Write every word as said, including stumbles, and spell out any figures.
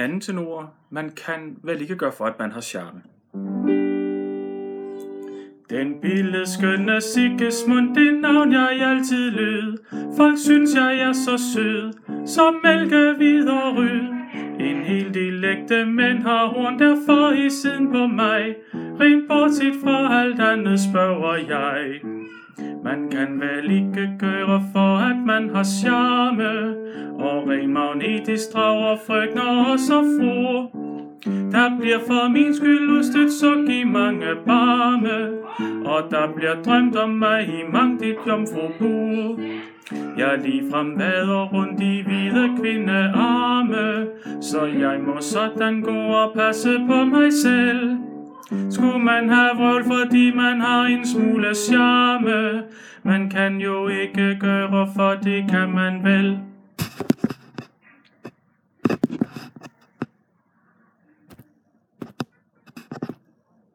anden tenor. Man kan vel ikke gøre for, at man har charme. Den billede skønne Sigismund, det navn jeg altid lød. Folk synes jeg er så sød, som mælke, hvid og rød. En hel del ægte mænd har horn, derfor i siden på mig. Rent bortset fra alt andet spørger jeg. Man kan vel ikke gøre for, at man har charme, og ren magnetisk drager frøkner og så fru. Der bliver for min skyld udstødt suk i mange barme, og der bliver drømt om mig i mangt et jomfrubur. Jeg ligefrem vader rundt i hvide kvindearme, så jeg må sådan gå og passe på mig selv. Skulle man have vrøvl, fordi man har en smule charme, man kan jo ikke gøre for, det kan man vel.